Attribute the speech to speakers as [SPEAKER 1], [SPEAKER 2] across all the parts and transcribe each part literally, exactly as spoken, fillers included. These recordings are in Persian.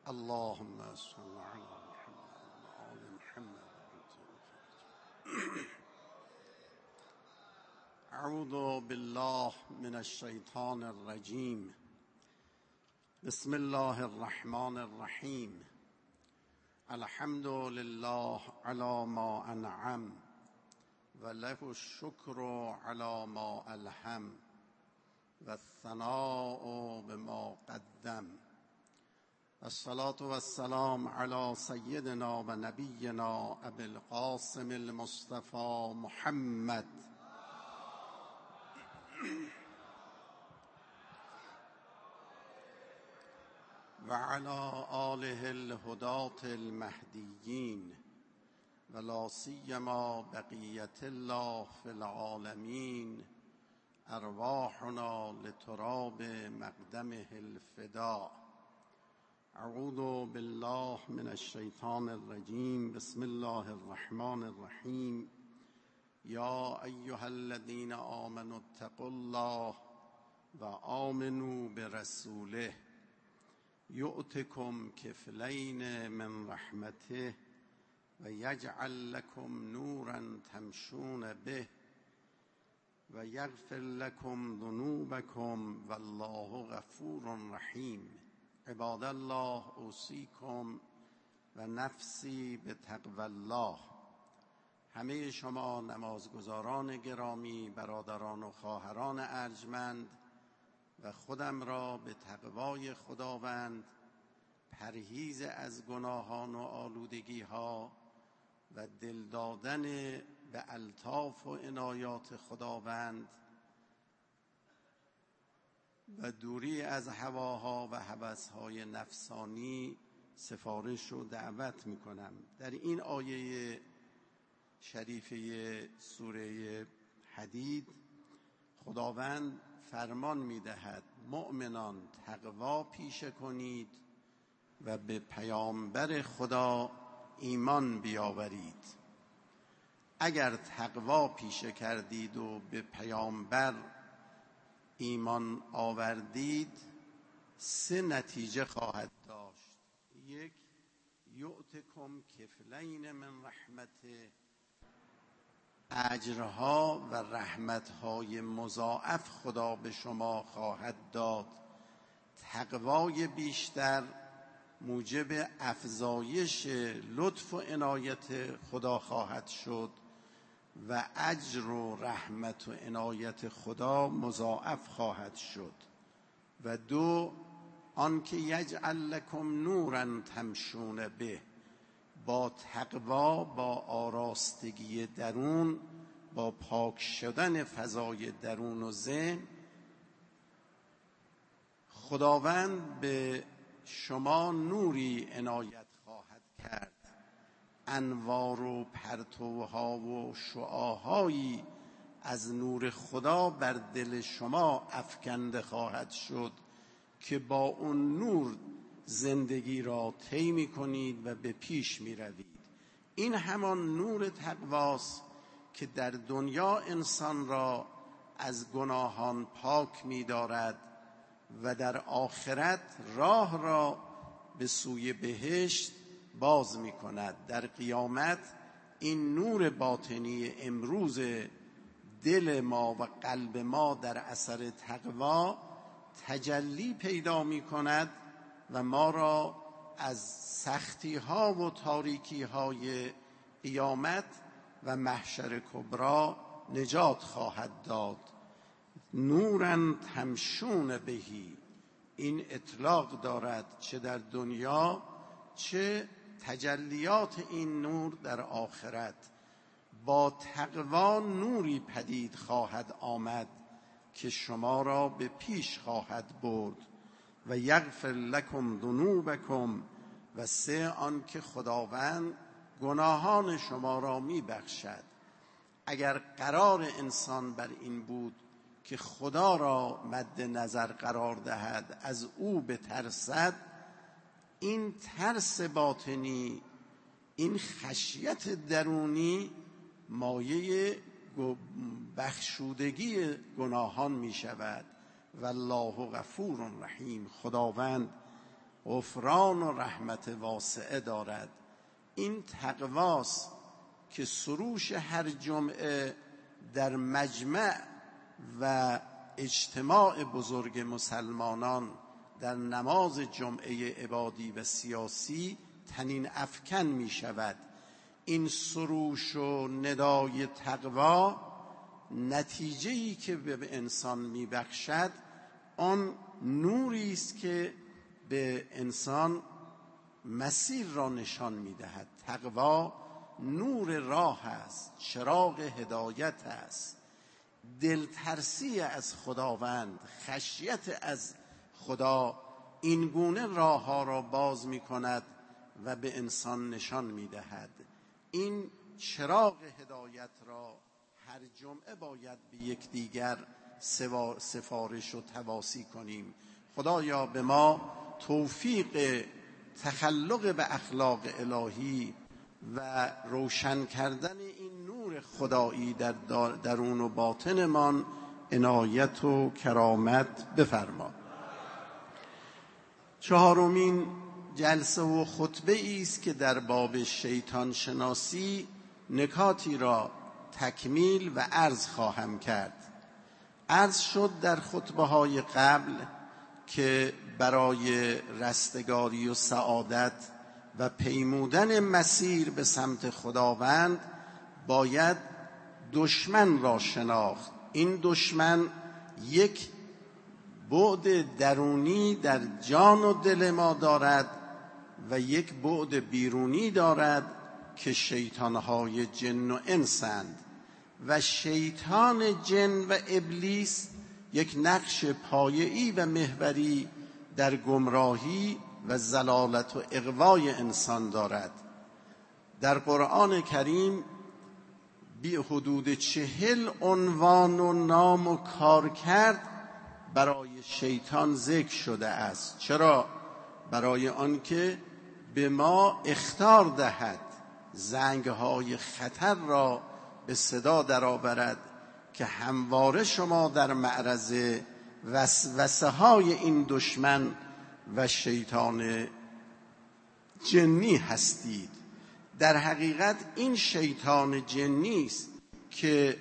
[SPEAKER 1] اللهم صل على محمد وآل محمد. اعوذ بالله من الشیطان الرجیم. بسم الله الرحمن الرحیم. الحمد لله على ما انعم و له الشکر على ما الهم و الثناء بما قدم. الصلاة والسلام على سيدنا و نبينا ابي القاسم المصطفى محمد و على آله الهداة المهديين و لا سيما بقية الله في العالمين. ارواحنا لتراب مقدمه الفداء. اعوذ بالله من الشیطان الرجیم. بسم الله الرحمن الرحیم. یا ایها الذین آمنوا اتقوا الله و آمنوا برسوله یؤتکم کفلین من رحمته و یجعل لکم نورا تمشون به و یغفر لکم ذنوبکم والله غفور رحیم. عباد الله، اوصیکم و نفسی به تقوی الله. همه شما نمازگزاران گرامی، برادران و خواهران ارجمند، و خودم را به تقوای خداوند، پرهیز از گناهان و آلودگی ها و دل دادن به الطاف و عنایات خداوند و دوری از هواها و هوسهای نفسانی سفارش و دعوت می کنم. در این آیه شریفه سوره حدید خداوند فرمان می دهد مؤمنان تقوا پیشه کنید و به پیامبر خدا ایمان بیاورید. اگر تقوا پیشه کردید و به پیامبر ایمان آوردید، سه نتیجه خواهد داشت. یک، یؤتکم کفلین من رحمته، اجرها و رحمتهای مضاعف خدا به شما خواهد داد. تقوای بیشتر موجب افزایش لطف و عنایت خدا خواهد شد و اجر و رحمت و عنایت خدا مضاعف خواهد شد. و دو، آنکه یجعل لکم نورا تمشون به، با تقوا، با آراستگی درون، با پاک شدن فضای درون و ذهن، خداوند به شما نوری عنایت خواهد کرد. انوار و پرتوها و شعاعهایی از نور خدا بر دل شما افکنده خواهد شد که با اون نور زندگی را طی می‌کنید و به پیش می‌روید. این همان نور تقواست که در دنیا انسان را از گناهان پاک می‌دارد و در آخرت راه را به سوی بهشت باز می کند. در قیامت این نور باطنی امروز دل ما و قلب ما در اثر تقوا تجلی پیدا می کند و ما را از سختی ها و تاریکی های قیامت و محشر کبری نجات خواهد داد. نورا تمشون بهی، این اطلاق دارد چه در دنیا چه تجلیات این نور در آخرت. با تقوا نوری پدید خواهد آمد که شما را به پیش خواهد برد. و یغفر لکم ذنوبکم، و سه، آن که خداوند گناهان شما را می بخشد. اگر قرار انسان بر این بود که خدا را مد نظر قرار دهد، از او بترسد، این ترس باطنی، این خشیت درونی مایه بخشودگی گناهان می شود. والله غفور رحیم. خداوند غفران و رحمت واسعه دارد. این تقواست که سروش هر جمعه در مجمع و اجتماع بزرگ مسلمانان در نماز جمعه عبادی و سیاسی تنین افکن می شود. این سروش و ندای تقوا نتیجه‌ای که به انسان می بخشد آن نوری است که به انسان مسیر را نشان می دهد. تقوا نور راه است، چراغ هدایت است، دلترسی از خداوند، خشیت از خدا این گونه راه ها را باز می کند و به انسان نشان می دهد. این چراغ هدایت را هر جمعه باید به یکدیگر سفارش و تواصی کنیم. خدایا به ما توفیق تخلق به اخلاق الهی و روشن کردن این نور خدایی در درون و باطنمان عنایت و کرامت بفرما. چهارمین جلسه و خطبه است که در باب شیطان شناسی نکاتی را تکمیل و عرض خواهم کرد. عرض شد در خطبه های قبل که برای رستگاری و سعادت و پیمودن مسیر به سمت خداوند باید دشمن را شناخت. این دشمن یک بعد درونی در جان و دل ما دارد و یک بعد بیرونی دارد که شیطانهای جن و انسند و شیطان جن و ابلیس یک نقش پایه‌ای و محوری در گمراهی و ضلالت و اغوای انسان دارد. در قرآن کریم بی حدود چهل عنوان و نام و کارکرد برای شیطان ذکر شده است. چرا؟ برای آنکه به ما اخطار دهد، زنگهای خطر را به صدا درآورد که همواره شما در معرض وسوسه های این دشمن و شیطان جنی هستید. در حقیقت این شیطان جنی است که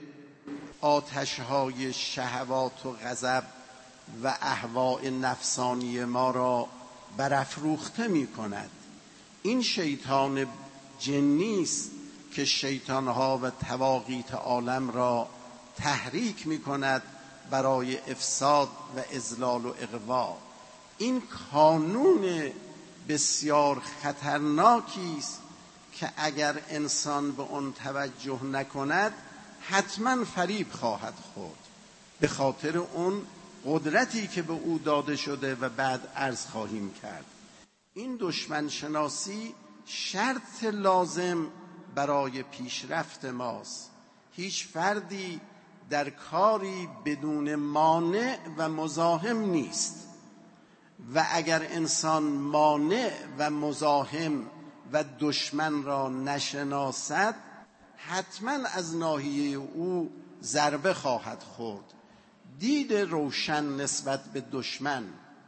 [SPEAKER 1] آتش‌های شهوات و غضب و اهواء نفسانی ما را برافروخته می کند. این شیطان جنی است که شیطانها و طواغیت عالم را تحریک می کند برای افساد و اضلال و اغوا. این قانون بسیار خطرناکی است که اگر انسان به آن توجه نکند حتما فریب خواهد خورد به خاطر اون قدرتی که به او داده شده و بعد عرض خواهیم کرد. این دشمن شناسی شرط لازم برای پیشرفت ماست. هیچ فردی در کاری بدون مانع و مزاحم نیست و اگر انسان مانع و مزاحم و دشمن را نشناسد حتما از ناحیه او ضربه خواهد خورد. دید روشن نسبت به دشمن،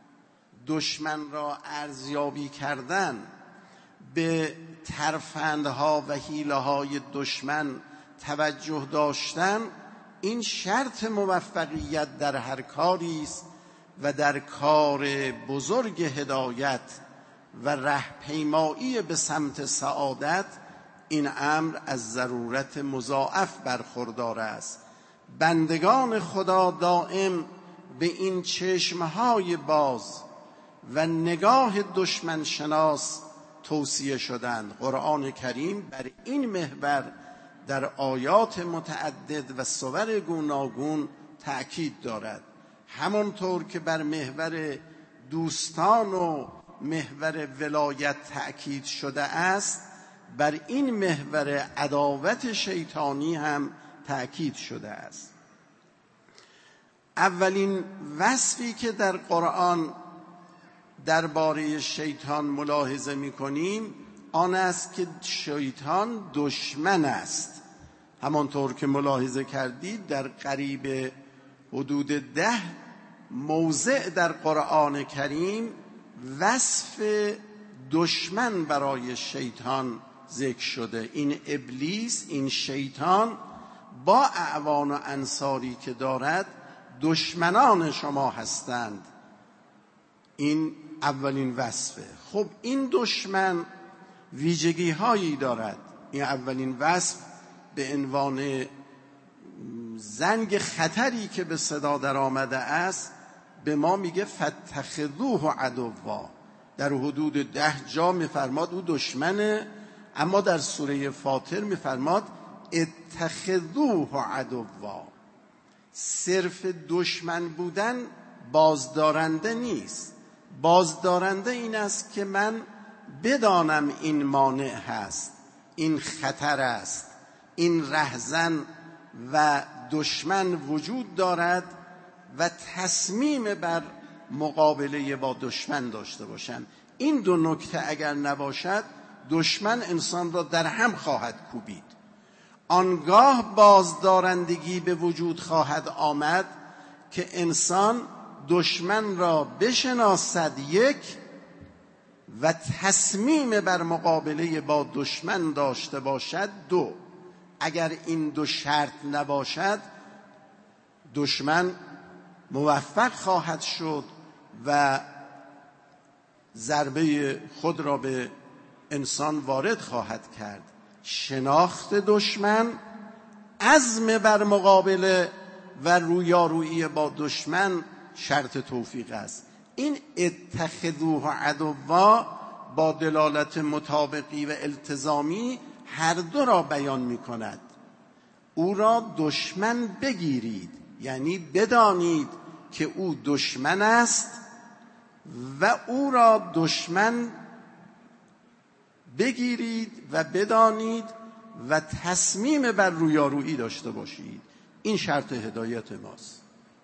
[SPEAKER 1] دشمن را ارزیابی کردن، به ترفندها و حیله‌های دشمن توجه داشتن، این شرط موفقیت در هر کاری است و در کار بزرگ هدایت و رهپیمایی به سمت سعادت این امر از ضرورت مضاعف برخوردار است. بندگان خدا دائم به این چشمهای باز و نگاه دشمن شناس توصیه شدند. قرآن کریم بر این محور در آیات متعدد و صور گوناگون تأکید دارد. همانطور که بر محور دوستان و محور ولایت تأکید شده است، بر این محور عداوت شیطانی هم تأکید شده است. اولین وصفی که در قرآن درباره شیطان ملاحظه می‌کنیم آن است که شیطان دشمن است. همانطور که ملاحظه کردید در قریب حدود ده موضع در قرآن کریم وصف دشمن برای شیطان ذکر شده. این ابلیس، این شیطان با اعوان و انصاری که دارد دشمنان شما هستند. این اولین وصفه. خب این دشمن ویژگی هایی دارد. این اولین وصف به عنوان زنگ خطری که به صدا در آمده است به ما میگه فاتخذوه عدوا. در حدود ده جا میفرماد او دشمنه، اما در سوره فاطر میفرماد اتخذوه عدوا. صرف دشمن بودن بازدارنده نیست. بازدارنده این است که من بدانم این مانع هست، این خطر است، این رهزن و دشمن وجود دارد و تصمیم بر مقابله با دشمن داشته باشم. این دو نکته اگر نباشد دشمن انسان را در هم خواهد کوبید. آنگاه بازدارندگی به وجود خواهد آمد که انسان دشمن را بشناسد یک و تصمیم بر مقابله با دشمن داشته باشد دو. اگر این دو شرط نباشد دشمن موفق خواهد شد و ضربه خود را به انسان وارد خواهد کرد. شناخت دشمن، عزم بر مقابله و رویارویی با دشمن شرط توفیق است. این اتخذوه عدوا با دلالت مطابقی و التزامی هر دو را بیان می کند. او را دشمن بگیرید، یعنی بدانید که او دشمن است و او را دشمن بگیرید و بدانید و تصمیم بر رویارویی داشته باشید. این شرط هدایت ماست.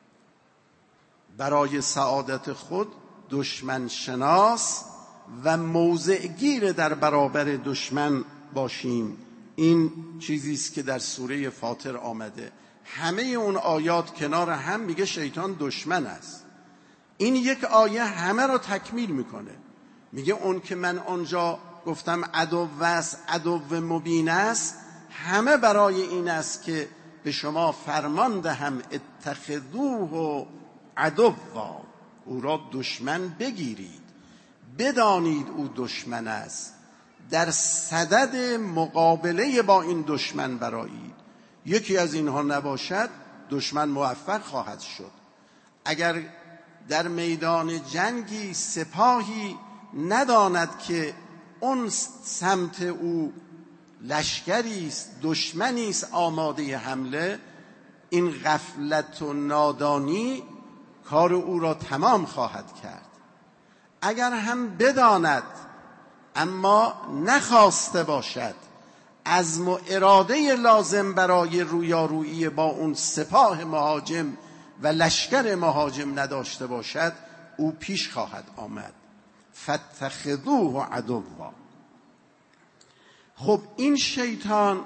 [SPEAKER 1] برای سعادت خود دشمن شناس و موضع گیر در برابر دشمن باشیم. این چیزی است که در سوره فاطر آمده. همه اون آیات کنار هم میگه شیطان دشمن است. این یک آیه همه رو تکمیل میکنه. میگه اون که من آنجا گفتم عدو است، عدو مبین است، همه برای این است که به شما فرمان دهم اتخذوه عدوا، او را دشمن بگیرید، بدانید او دشمن است، در صدد مقابله با این دشمن برایید. یکی از اینها نباشد دشمن موفق خواهد شد. اگر در میدان جنگی سپاهی نداند که اون سمت او لشکری است، دشمنی است آماده حمله، این غفلت و نادانی کار او را تمام خواهد کرد. اگر هم بداند اما نخواسته باشد، عزم و اراده لازم برای رویارویی با اون سپاه مهاجم و لشکر مهاجم نداشته باشد، او پیش خواهد آمد. فاتخذوه عدوا. خب این شیطان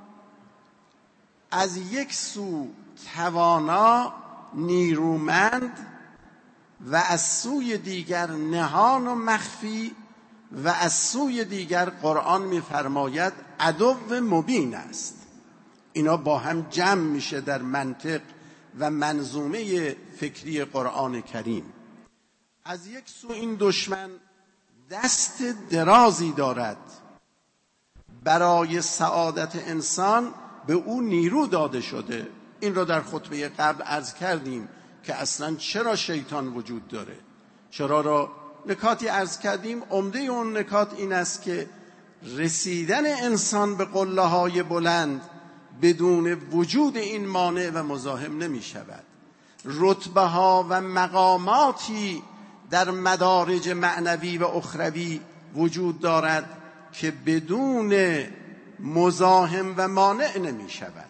[SPEAKER 1] از یک سو توانا، نیرومند و از سوی دیگر نهان و مخفی و از سوی دیگر قرآن می‌فرماید عدو مبین است. اینا با هم جمع میشه در منطق و منظومه فکری قرآن کریم. از یک سو این دشمن دست درازی دارد، برای سعادت انسان به او نیرو داده شده. این را در خطبه قبل عرض کردیم که اصلا چرا شیطان وجود داره، چرا را نکاتی عرض کردیم. عمده اون نکات این است که رسیدن انسان به قله‌های بلند بدون وجود این مانع و مزاحم نمی شود. رتبه ها و مقاماتی در مدارج معنوی و اخروی وجود دارد که بدون مزاحم و مانع نمی شود.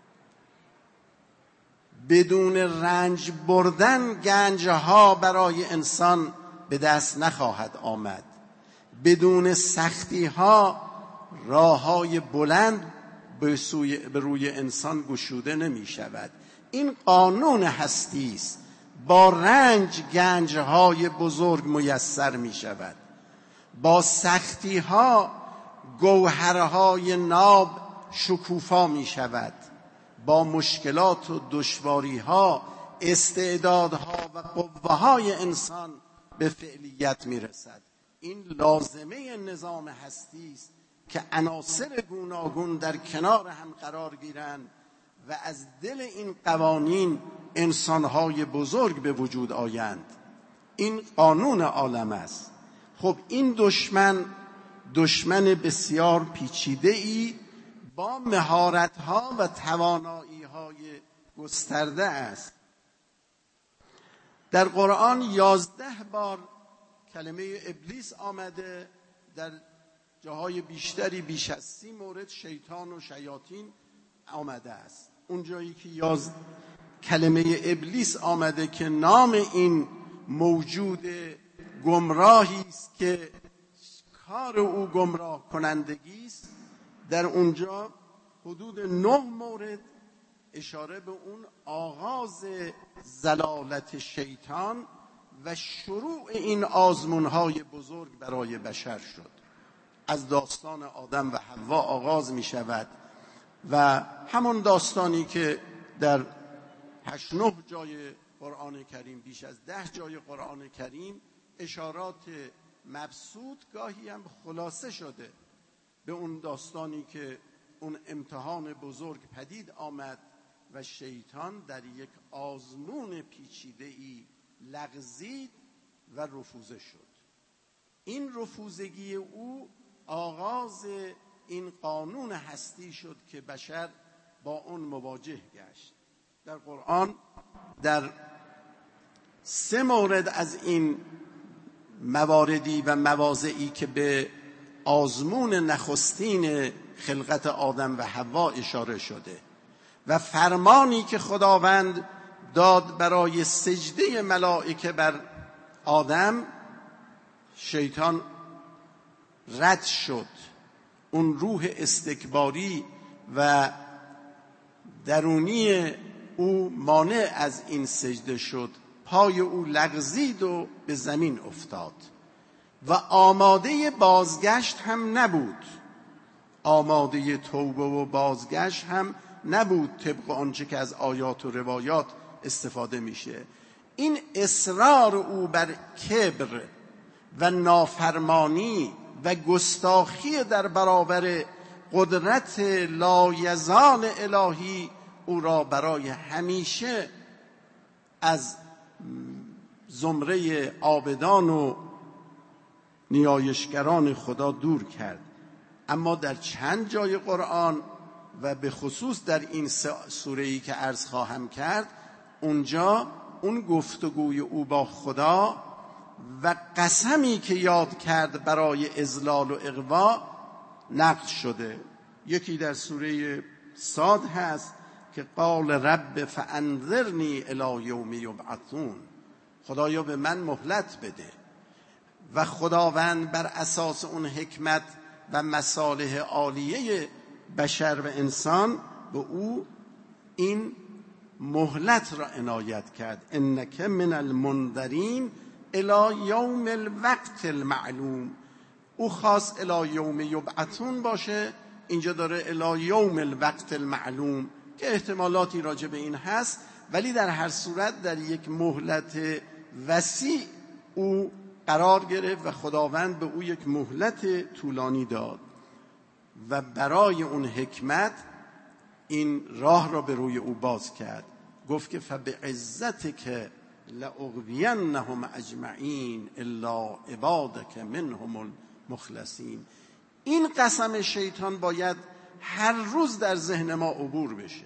[SPEAKER 1] بدون رنج بردن گنجها برای انسان به دست نخواهد آمد. بدون سختی ها راه های بلند به, سوی به روی انسان گشوده نمی شود. این قانون هستی است. با رنج گنجهای بزرگ میسر می شود، با سختی ها گوهرهای ناب شکوفا می شود، با مشکلات و دشواری ها استعدادها و قوه های انسان به فعلیت می رسد. این لازمه نظام هستی است که عناصر گوناگون در کنار هم قرار گیرند و از دل این قوانین انسانهای بزرگ به وجود آیند. این قانون عالم است. خب این دشمن دشمن بسیار پیچیده ای با مهارت‌ها و توانایی‌های گسترده است. در قرآن یازده بار کلمه ابلیس آمده، در جاهای بیشتری بیش از سی مورد شیطان و شیاطین آمده است. اون جایی که یاز کلمه ابلیس آمده که نام این موجود گمراهی است که کار او گمراه کنندگی است، در اونجا حدود نه مورد اشاره به اون آغاز ضلالت شیطان و شروع این آزمون‌های بزرگ برای بشر شد. از داستان آدم و حوا آغاز می شود و همون داستانی که در هشت نه جای قرآن کریم، بیش از ده جای قرآن کریم اشارات مبسوط گاهی هم خلاصه شده به اون داستانی که اون امتحان بزرگ پدید آمد و شیطان در یک آزمون پیچیده‌ای لغزید و رفوزه شد. این رفوزگی او آغاز این قانون هستی شد که بشر با اون مواجه گشت. در قرآن در سه مورد از این مواردی و مواضعی که به آزمون نخستین خلقت آدم و حوا اشاره شده و فرمانی که خداوند داد برای سجده ملائکه بر آدم، شیطان رد شد. اون روح استکباری و درونی او مانع از این سجده شد، پای او لغزید و به زمین افتاد و آماده بازگشت هم نبود، آماده توبه و بازگشت هم نبود طبق آنچه که از آیات و روایات استفاده میشه. این اصرار او بر کبر و نافرمانی و گستاخی در برابر قدرت لایزال الهی او را برای همیشه از زمره عابدان و نیایشگران خدا دور کرد. اما در چند جای قرآن و به خصوص در این سوره‌ای که عرض خواهم کرد، اونجا اون گفتگوی او با خدا و قسمی که یاد کرد برای اذلال و اغوا نقل شده. یکی در سوره صاد هست که قال رب فانظرنی الی یوم یبعثون، خدایا به من مهلت بده. و خداوند بر اساس اون حکمت و مصالح عالیه بشر و انسان به او این مهلت را عنایت کرد. انک من المنذرین الی یوم الوقت المعلوم. او خواست الی یوم یبعثون باشه، اینجا داره الی یوم الوقت المعلوم که احتمالاتی راجع به این هست، ولی در هر صورت در یک مهلت وسیع او قرار گرفت و خداوند به او یک مهلت طولانی داد و برای اون حکمت این راه را به روی او باز کرد. گفت که فبعزتک لأغوینهم اجمعین الا عبادک منهم المخلصین. این قسم شیطان باید هر روز در ذهن ما عبور بشه،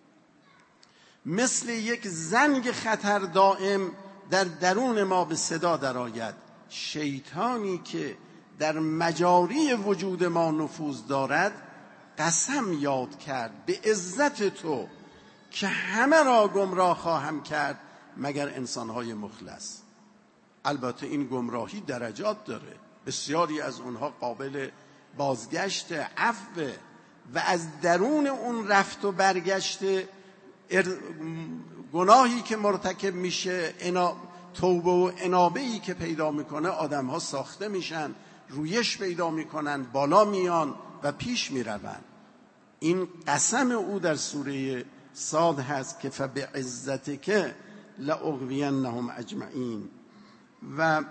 [SPEAKER 1] مثل یک زنگ خطر دائم در درون ما به صدا درآید. شیطانی که در مجاری وجود ما نفوذ دارد قسم یاد کرد به عزت تو که همه را گمراه خواهم کرد مگر انسانهای مخلص. البته این گمراهی درجات داره، بسیاری از اونها قابل بازگشت عفو و از درون اون رفت و برگشت گناهی که مرتکب میشه، انا... توبه و انابه‌ای که پیدا میکنه، آدم ها ساخته میشن، رویش پیدا میکنن، بالا میان و پیش میرون. این قسم او در سوره صاد هست که فبعزتک لاغوینهم اجمعین. و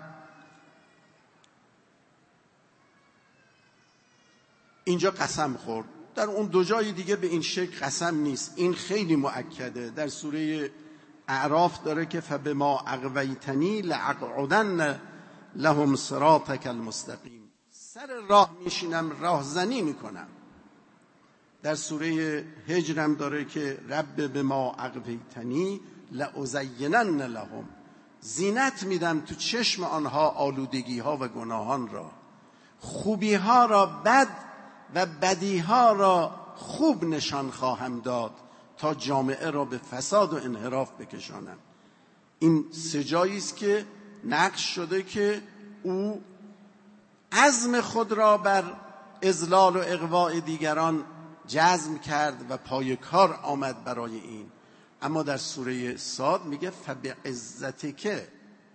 [SPEAKER 1] اینجا قسم خورد. در اون دو جای دیگه به این شکل قسم نیست. این خیلی مؤکده. در سوره اعراف داره که فبما اغویتنی لاقعدن لهم صراطک المستقیم. سر راه میشینم، راهزنی میکنم. در سوره هجر هم داره که رب بما اغویتنی لازینن لهم، زینت میدم تو چشم آنها آلودگی ها و گناهان را، خوبی ها را بد و بدی ها را خوب نشان خواهم داد تا جامعه را به فساد و انحراف بکشانم. این سه جایی است که نقش شده که او عزم خود را بر اذلال و اغواء دیگران جزم کرد و پای کار آمد برای این. اما در سوره صاد میگه فبعزتک،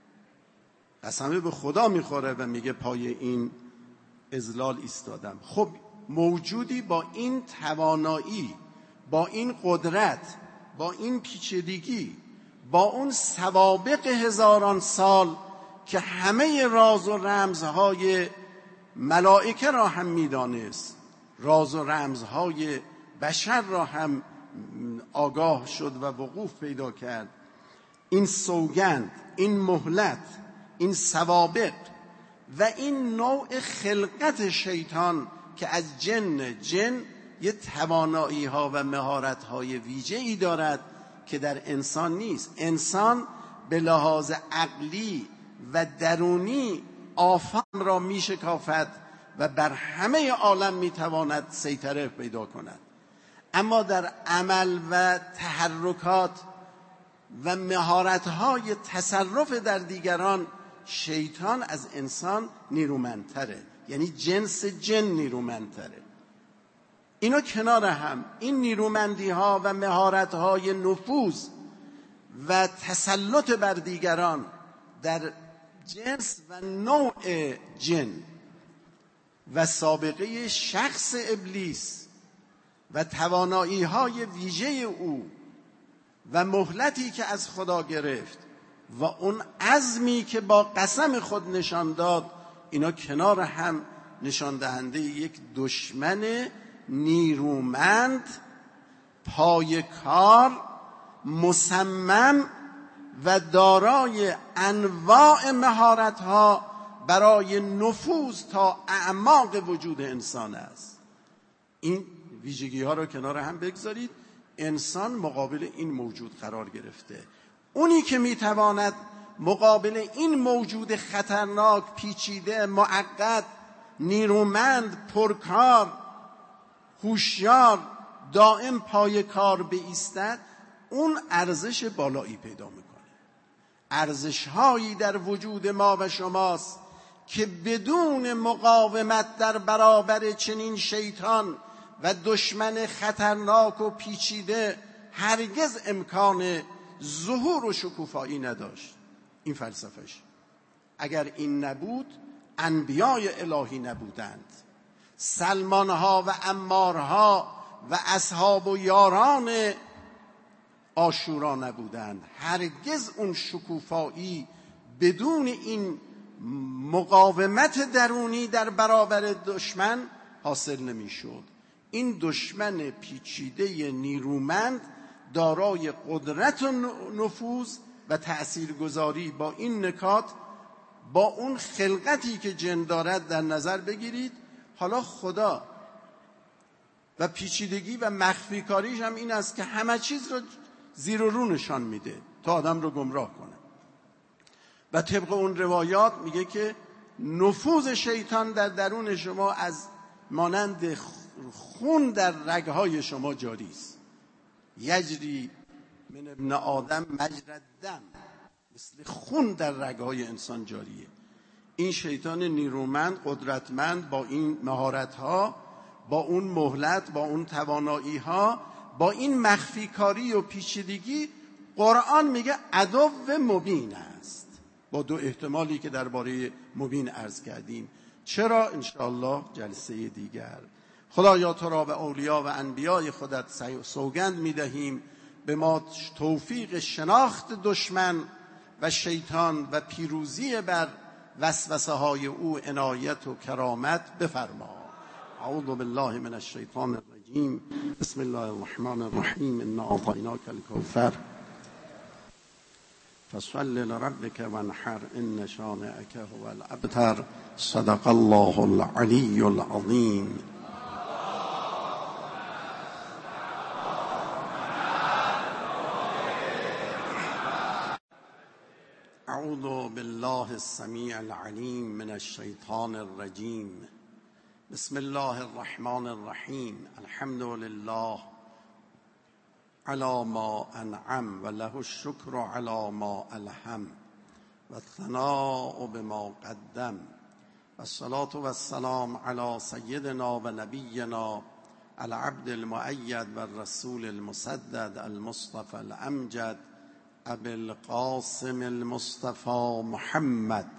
[SPEAKER 1] قسم به خدا میخوره و میگه پای این اذلال ایستادم. خب موجودی با این توانایی، با این قدرت، با این پیچیدگی، با اون سوابق هزاران سال که همه راز و رمزهای ملائکه را هم میدانست، راز و رمزهای بشر را هم آگاه شد و وقوف پیدا کرد، این سوگند، این مهلت، این سوابق و این نوع خلقت شیطان که از جن جن یه توانایی ها و مهارت های ویژه ای دارد که در انسان نیست. انسان به لحاظ عقلی و درونی آفاق را می شکافد و بر همه عالم می تواند سیطره پیدا کند، اما در عمل و تحرکات و مهارت های تصرف در دیگران شیطان از انسان نیرومندتره، یعنی جنس جن نیرومندتره. اینا کنار هم، این نیرومندی ها و مهارت های نفوذ و تسلط بر دیگران در جنس و نوع جن و سابقه شخص ابلیس و توانایی های ویژه او و مهلتی که از خدا گرفت و اون عزمی که با قسم خود نشان داد، اینا کنار هم نشان دهنده یک دشمن نیرومند، پایکار، مصمم و دارای انواع مهارت‌ها برای نفوذ تا اعماق وجود انسان است. این ویژگی‌ها را کنار هم بگذارید. انسان مقابل این موجود قرار گرفته. اونی که میتواند مقابل این موجود خطرناک، پیچیده، معقد، نیرومند، پرکار، هوشیار، دائم پای کار بایستد، اون ارزش بالایی پیدا میکنه. ارزش‌هایی در وجود ما و شماست که بدون مقاومت در برابر چنین شیطان و دشمن خطرناک و پیچیده هرگز امکان ظهور و شکوفایی نداشت. این فلسفهش. اگر این نبود، انبیای الهی نبودند، سلمانها و عمارها و اصحاب و یاران عاشورا نبودند. هرگز اون شکوفایی بدون این مقاومت درونی در برابر دشمن حاصل نمیشد. این دشمن پیچیده نیرومند دارای قدرت و نفوذ و تأثیرگذاری با این نکات، با اون خلقتی که جن دارد در نظر بگیرید. حالا خدا و پیچیدگی و مخفی کاریش هم این است که همه چیز رو زیر و رو نشان میده تا آدم رو گمراه کنه. و طبق اون روایات میگه که نفوذ شیطان در درون شما از مانند خون در رگهای شما جاری است. یجری من ابن آدم مجرى الدم، مثل خون در رگهای انسان جاریه. این شیطان نیرومند، قدرتمند، با این مهارت‌ها، با اون مهلت، با اون توانایی‌ها، با این مخفی کاری و پیچیدگی، قرآن میگه عدو مبین است، با دو احتمالی که درباره مبین عرض کردیم. چرا؟ انشاءالله جلسه دیگر. خدایا تو را به اولیاء و انبیاء خودت سوگند میدهیم به ما توفیق شناخت دشمن و شیطان و پیروزی بر وسوسه های او عنایت و کرامت بفرما. اعوذ بالله من الشیطان الرجیم. بسم الله الرحمن الرحیم. انا اعطیناک الکوثر فصل لربک وانحر ان شانئک هو الابتر. صدق الله العلی العظیم. اعوذ بالله السمیع العلیم من الشیطان الرجیم. بسم الله الرحمن الرحیم. الحمد لله علی ما انعم و له الشکر علی ما الهم و الثناء بما قدم و الصلاة و السلام علی سیدنا و نبینا العبد المؤید و الرسول المسدد المصطفى الامجد ابی القاسم المصطفى محمد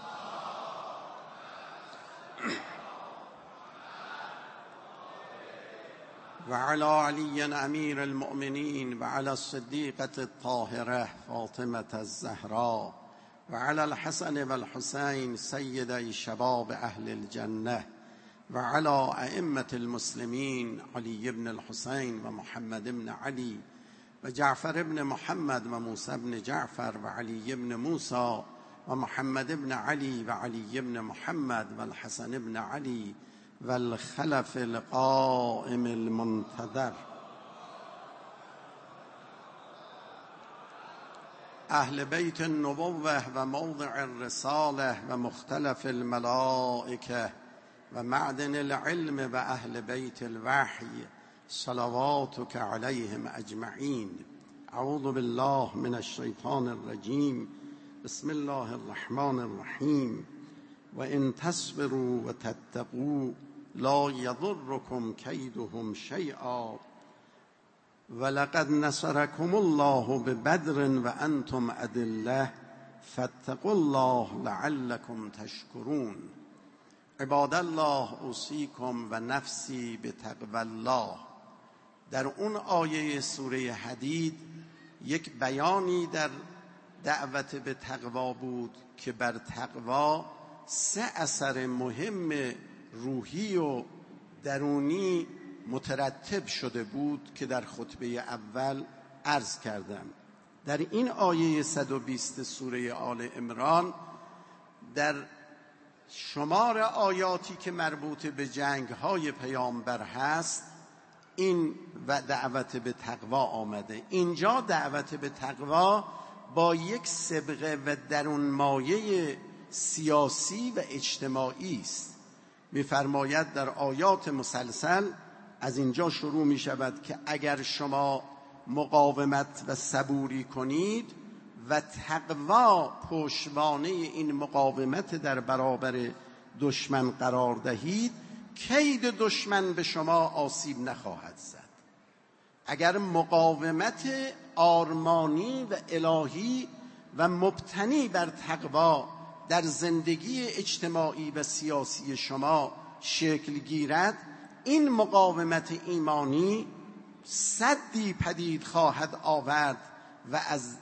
[SPEAKER 1] و علی علی امیر المؤمنین و علی الصدیقة الطاهرة فاطمة الزهراء و علی الحسن و الحسین سیدی شباب اهل الجنة و علی ائمة المسلمین علی بن الحسین و محمد بن علی و جعفر بن محمد و موسی بن جعفر و علی بن موسی و محمد بن علی و علی بن محمد و الحسن بن علی و الخلف القائم المنتظر. اهل بیت النبوة و موضع الرسالة و مختلف الملائکه و معدن العلم و اهل بیت الوحی صلواتك علیهم اجمعین. اعوذ بالله من الشیطان الرجیم. بسم الله الرحمن الرحیم. و ان تصبروا و تتقوا لا یضرکم کیدهم شیئا ولقد نصرکم الله ببدر و انتم اذلة فاتقوا الله لعلکم تشکرون. عباد الله اوصیکم و نفسی بتقوی الله. در اون آیه سوره حدید یک بیانی در دعوت به تقوا بود که بر تقوا سه اثر مهم روحی و درونی مترتب شده بود که در خطبه اول عرض کردم. در این آیه صد و بیست سوره آل عمران در شمار آیاتی که مربوط به جنگ‌های پیامبر هست این و دعوت به تقوا آمده. اینجا دعوت به تقوا با یک سبقه و درون مایه سیاسی و اجتماعی است. می‌فرماید در آیات مسلسل از اینجا شروع می شود که اگر شما مقاومت و صبوری کنید و تقوا پشتوانه این مقاومت در برابر دشمن قرار دهید کید دشمن به شما آسیب نخواهد زد. اگر مقاومت آرمانی و الهی و مبتنی بر تقوا در زندگی اجتماعی و سیاسی شما شکل گیرد این مقاومت ایمانی سدی پدید خواهد آورد و از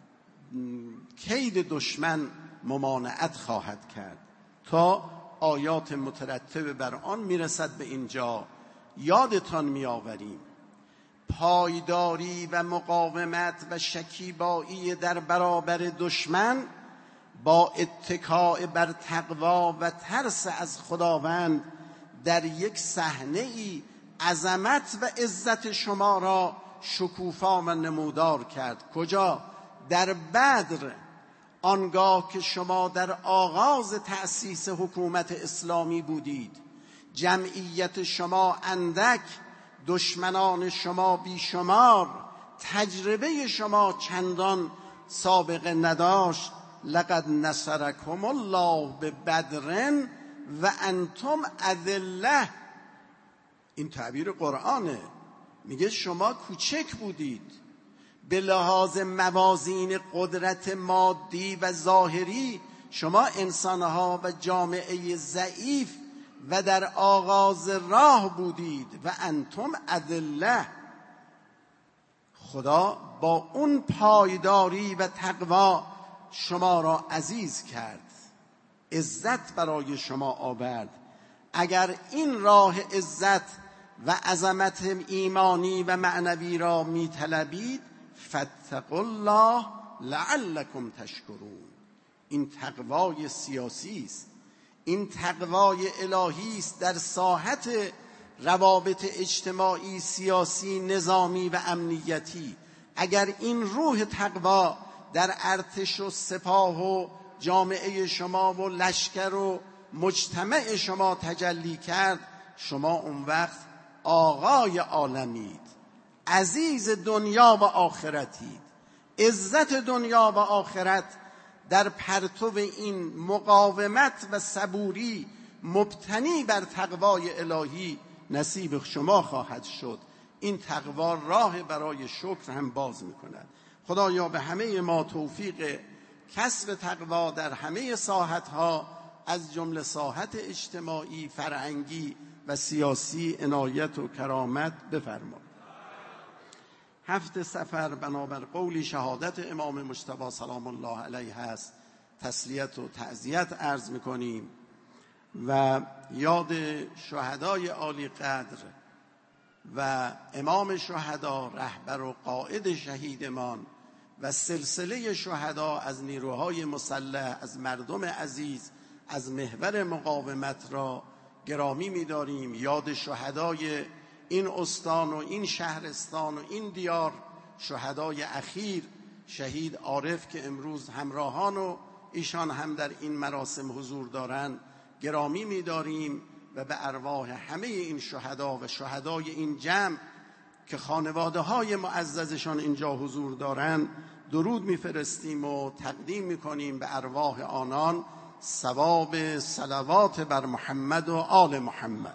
[SPEAKER 1] کید دشمن ممانعت خواهد کرد تا آیات مترتب بر آن میرسد. به اینجا یادتان میآوریم پایداری و مقاومت و شکیبایی در برابر دشمن با اتکاء بر تقوا و ترس از خداوند در یک صحنه ای عظمت و عزت شما را شکوفا و نمودار کرد. کجا؟ در بدر، آنگاه که شما در آغاز تأسیس حکومت اسلامی بودید، جمعیت شما اندک، دشمنان شما بیشمار، تجربه شما چندان سابقه نداشت. لقد نصرکم الله ببدر و انتم اذله. این تعبیر قرآنه. میگه شما کوچک بودید، به لحاظ موازین قدرت مادی و ظاهری شما انسانها و جامعه ضعیف و در آغاز راه بودید و انتم اذله. خدا با اون پایداری و تقوا شما را عزیز کرد، عزت برای شما آورد. اگر این راه عزت و عظمت ایمانی و معنوی را می‌طلبید فاتقوا الله لعلکم تشکرون. این تقوای سیاسی است، این تقوای الهی است در ساحت روابط اجتماعی، سیاسی، نظامی و امنیتی. اگر این روح تقوا در ارتش و سپاه و جامعه شما و لشکر و مجتمع شما تجلی کرد، شما اون وقت آقای عالمید، عزیز دنیا و آخرتید. عزت دنیا و آخرت در پرتو این مقاومت و صبوری مبتنی بر تقوای الهی نصیب شما خواهد شد. این تقوا راه برای شکر هم باز می‌کند. خدایا به همه ما توفیق کسب تقوا در همه ساحت‌ها از جمله ساحت اجتماعی، فرهنگی و سیاسی عنایت و کرامت بفرما. هفت سفر بنابر قولی شهادت امام مجتبی سلام الله علیه است تسلیت و تعزیت عرض می‌کنیم و یاد شهدای عالی قدر و امام شهدا، رهبر و قائد شهیدمان و سلسله شهدا از نیروهای مسلح، از مردم عزیز، از محور مقاومت را گرامی می‌داریم. یاد شهدای این استان و این شهرستان و این دیار، شهدای اخیر شهید عارف که امروز همراهان و ایشان هم در این مراسم حضور دارند گرامی می‌داریم و به ارواح همه این شهدا و شهدای این جمع که خانواده‌های معززشان اینجا حضور دارند درود می‌فرستیم و تقدیم می‌کنیم به ارواح آنان ثواب صلوات بر محمد و آل محمد.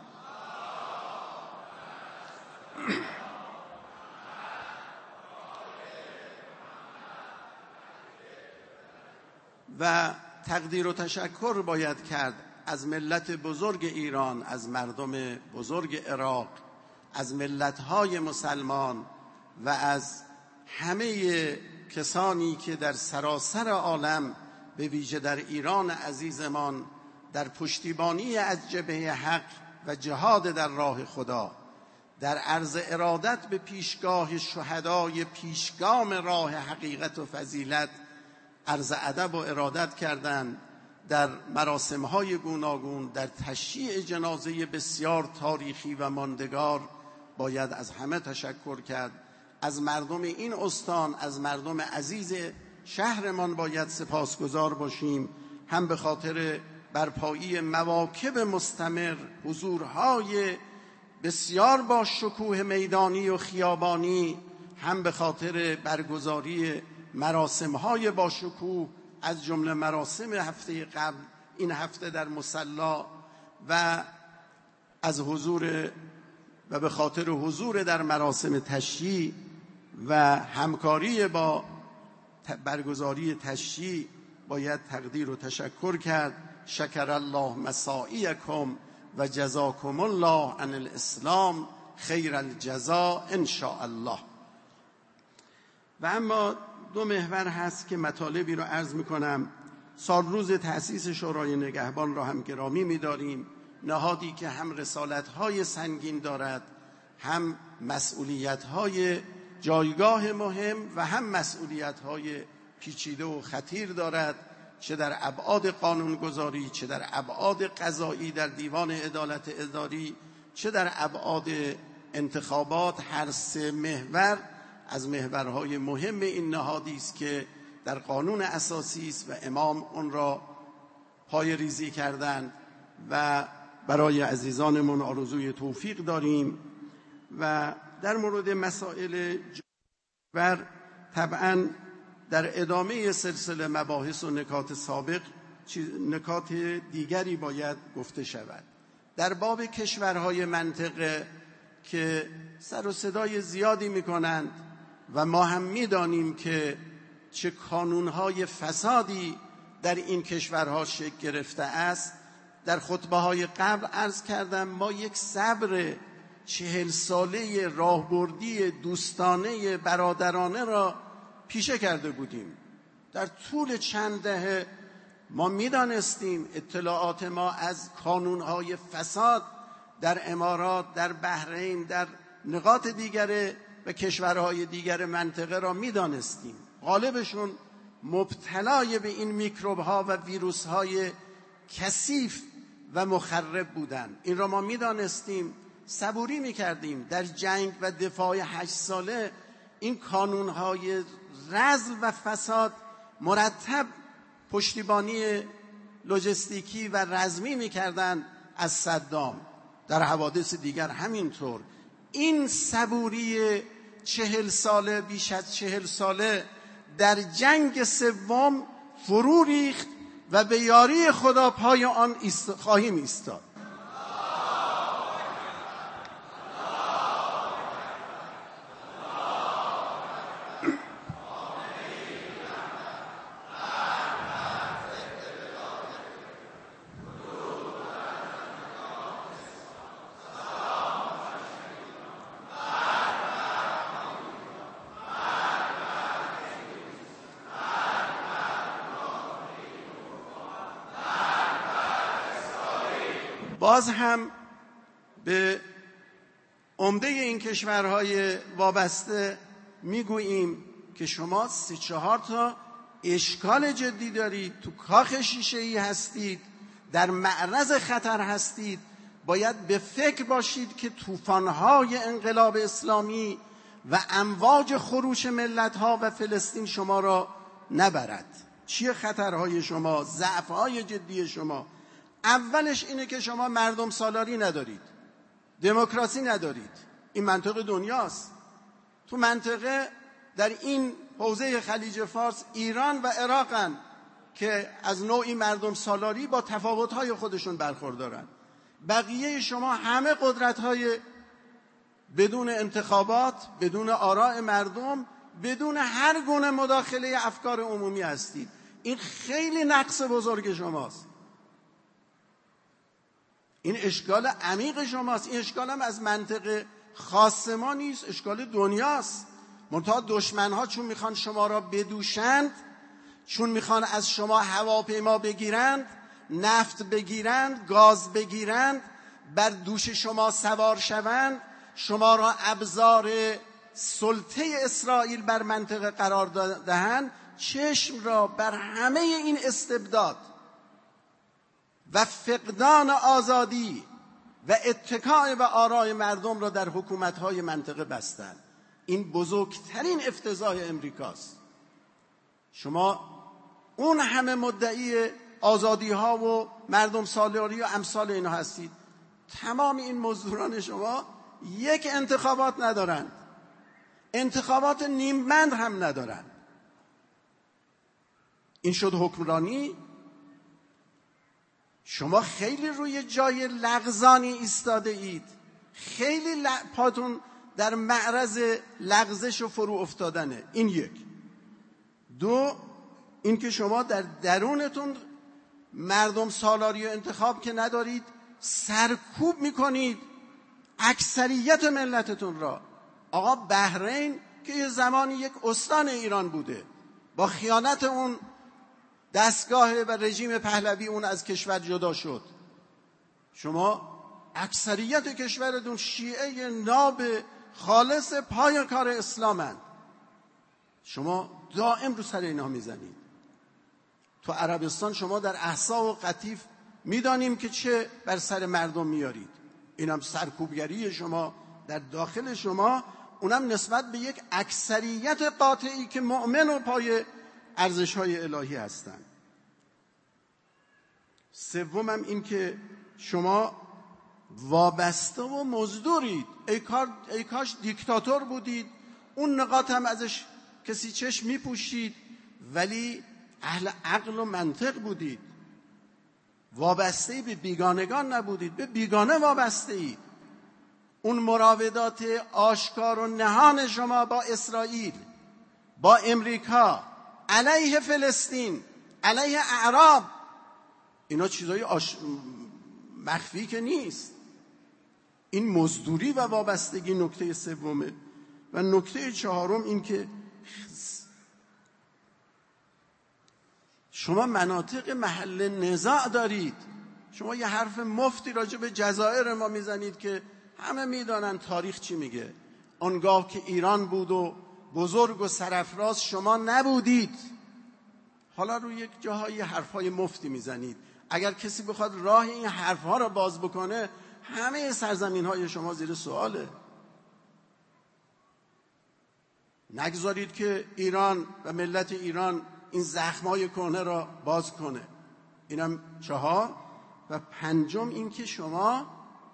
[SPEAKER 1] و تقدیر و تشکر باید کرد از ملت بزرگ ایران، از مردم بزرگ عراق، از ملت‌های مسلمان و از همه کسانی که در سراسر عالم به ویژه در ایران عزیزمان در پشتیبانی از جبهه حق و جهاد در راه خدا در عرض ارادت به پیشگاه شهدای پیشگام راه حقیقت و فضیلت عرض ادب و ارادت کردند. در مراسم‌های گوناگون، در تشییع جنازه بسیار تاریخی و ماندگار باید از همه تشکر کرد. از مردم این استان، از مردم عزیز شهرمان باید سپاسگزار باشیم، هم به خاطر برپایی مواکب مستمر، حضورهای بسیار با شکوه میدانی و خیابانی، هم به خاطر برگزاری مراسم‌های با شکوه از جمله مراسم هفته قبل، این هفته در مصلی و از حضور و به خاطر حضور در مراسم تشییع و همکاری با برگزاری تشییع باید تقدیر و تشکر کرد. شکر الله مساعیکم و جزاکم الله عن الاسلام خیر الجزا ان شاء الله. و اما دو محور هست که مطالبی رو عرض میکنم. سال روز تأسیس شورای نگهبان را هم گرامی می‌داریم، نهادی که هم رسالت‌های سنگین دارد، هم مسئولیت‌های جایگاه مهم و هم مسئولیت‌های پیچیده و خطیر دارد، چه در ابعاد قانونگذاری، چه در ابعاد قضایی در دیوان عدالت اداری، چه در ابعاد انتخابات. هر سه محور از محورهای مهم این نهادی است که در قانون اساسی است و امام اون را پای ریزی کردند و برای عزیزانمون آرزوی توفیق داریم. و در مورد مسائل جور طبعا در ادامه سلسله مباحث و نکات سابق نکات دیگری باید گفته شود. در باب کشورهای منطقه که سر و صدای زیادی میکنند و ما هم می‌دانیم که چه کانون‌های فسادی در این کشورها شکل گرفته است. در خطبه‌های قبل عرض کردم ما یک صبر چهل ساله راهبردی دوستانه برادرانه را پیشه کرده بودیم. در طول چند دهه ما می‌دانستیم، اطلاعات ما از کانون‌های فساد در امارات، در بحرین، در نقاط دیگر و کشورهای دیگر منطقه را می‌دانستیم. غالبشون مبتلای به این میکروب‌ها و ویروس‌های کثیف و مخرب بودند. این را ما می‌دانستیم، صبوری می‌کردیم. در جنگ و دفاع هشت ساله این کانون‌های رذل و فساد مرتب پشتیبانی لوجستیکی و رزمی می‌کردند از صدام. در حوادث دیگر همینطور. این صبوری چهل ساله، بیش از چهل ساله در جنگ سوم فرو ریخت و به یاری خدا پای آن ایست... خواهیم ایستاد. باز هم به عمده این کشورهای وابسته میگوییم که شما سه چهار تا اشکال جدی دارید، تو کاخ شیشه‌ای هستید، در معرض خطر هستید. باید به فکر باشید که طوفان‌های انقلاب اسلامی و امواج خروش ملت‌ها و فلسطین شما را نبرد. چیه خطرهای شما؟ ضعف‌های جدی شما؟ اولش اینه که شما مردم سالاری ندارید، دموکراسی ندارید. این منطقه دنیاست. تو منطقه در این حوزه خلیج فارس ایران و عراقن که از نوعی مردم سالاری با تفاوت‌های خودشون برخوردارن. بقیه شما همه قدرت‌های بدون انتخابات، بدون آراء مردم، بدون هر گونه مداخله افکار عمومی هستید. این خیلی نقص بزرگ شماست. این اشکال عمیق شماست. این اشکال هم از منطقه خاص ما نیست، اشکال دنیاست. منتها دشمن‌ها چون میخوان شما را بدوشند، چون میخوان از شما هواپیما بگیرند، نفت بگیرند، گاز بگیرند، بر دوش شما سوار شوند، شما را ابزار سلطه اسرائیل بر منطقه قرار دهند، چشم را بر همه این استبداد و فقدان آزادی و اتکاء به آراء مردم را در حکومت‌های منطقه بستند. این بزرگترین افتضاح امریکاست. شما اون همه مدعی آزادی‌ها و مردم سالاری و امثال اینا هستید. تمام این مزدوران شما یک انتخابات ندارند، انتخابات نیمبند هم ندارند. این شد حکمرانی؟ شما خیلی روی جای لغزانی ایستاده اید، خیلی ل... پاتون در معرض لغزش و فرو افتادنه. این یک. دو، این که شما در درونتون مردم سالاری و انتخاب که ندارید، سرکوب میکنید اکثریت ملتتون را. آقا بحرین که یه زمانی یک استان ایران بوده، با خیانت اون دستگاه و رژیم پهلوی اون از کشور جدا شد. شما اکثریت کشورتون شیعه ناب خالص پای کار اسلامند. شما دائم رو سر اینا میزنید. تو عربستان شما در احسا و قطیف میدانیم که چه بر سر مردم میارید. اینم سرکوبگری شما در داخل شما، اونم نسبت به یک اکثریت قاطعی که مؤمن و پای ارزش‌های الهی هستند. سومم این که شما وابسته و مزدورید. ای, کار، ای کاش دیکتاتور بودید، اون نقاط هم ازش کسی چشم میپوشید، ولی اهل عقل و منطق بودید، وابسته به بیگانگان نبودید، به بیگانه وابسته اید. اون مراودات آشکار و نهان شما با اسرائیل، با امریکا، علیه فلسطین، علیه اعراب، اینا چیزای آش... مخفی که نیست. این مزدوری و وابستگی نکته سومه. و نکته چهارم این که شما مناطق محل نزاع دارید. شما یه حرف مفتی راجع به جزایر ما میزنید که همه میدانن تاریخ چی میگه. آنگاه که ایران بود و بزرگ و سرفراز شما نبودید. حالا روی یک جاهای حرفای مفتی میزنید. اگر کسی بخواد راه این حرفها رو باز بکنه، همه سرزمین های شما زیر سواله. نگذارید که ایران و ملت ایران این زخمای کهنه را باز کنه. اینم چهار. و پنجم این که شما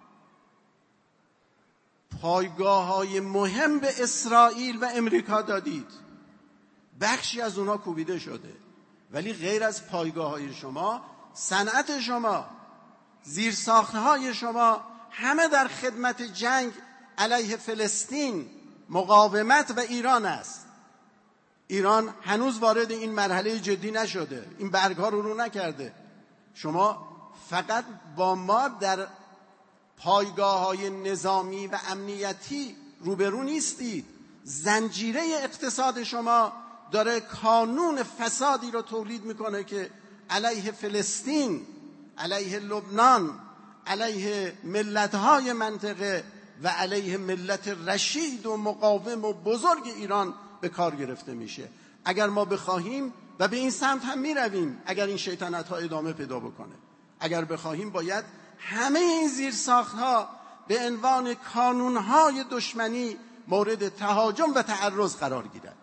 [SPEAKER 1] پایگاه های مهم به اسرائیل و امریکا دادید. بخشی از اونها کوبیده شده، ولی غیر از پایگاه های شما، صنعت شما، زیرساخت های شما همه در خدمت جنگ علیه فلسطین، مقاومت و ایران است. ایران هنوز وارد این مرحله جدی نشده، این برگ ها رو رو نکرده. شما فقط با ما در پایگاه های نظامی و امنیتی روبرو نیستید. زنجیره اقتصاد شما داره کانون فسادی رو تولید میکنه که علیه فلسطین، علیه لبنان، علیه ملت‌های منطقه و علیه ملت رشید و مقاوم و بزرگ ایران به کار گرفته میشه. اگر ما بخواهیم و به این سمت هم میرویم، اگر این شیطنت ها ادامه پیدا بکنه، اگر بخواهیم باید همه این زیرساخت ها به عنوان کانون های دشمنی مورد تهاجم و تعرض قرار گیرد.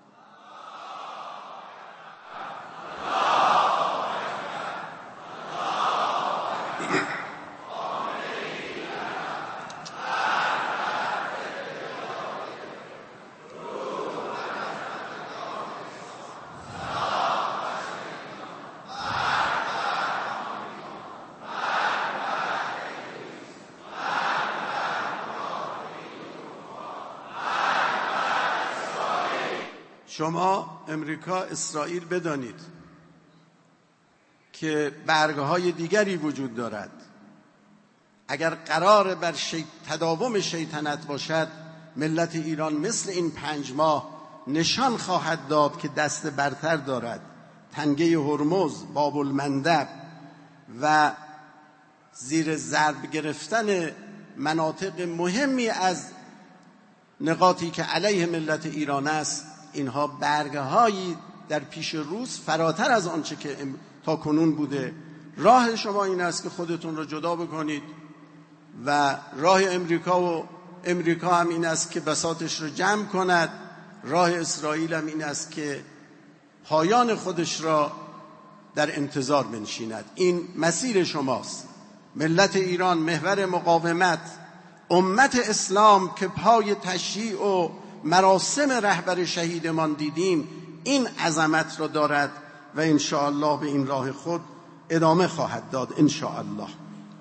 [SPEAKER 1] شما امریکا، اسرائیل بدانید که برگهای دیگری وجود دارد. اگر قرار بر شی... تداوم شیطنت باشد، ملت ایران مثل این پنج ماه نشان خواهد داد که دست برتر دارد. تنگه هرمز، باب المندب و زیر ضرب گرفتن مناطق مهمی از نقاطی که علیه ملت ایران است، اینها برگهایی در پیش روز فراتر از آنچه که تا کنون بوده. راه شما این است که خودتون رو جدا بکنید و راه امریکا و امریکا هم این است که بساطش رو جمع کند. راه اسرائیل هم این است که پایان خودش را در انتظار بنشیند. این مسیر شماست. ملت ایران محور مقاومت، امت اسلام که پای تشییع و مراسم رهبر شهیدمان دیدیم، این عظمت را دارد و انشاءالله به این راه خود ادامه خواهد داد انشاءالله.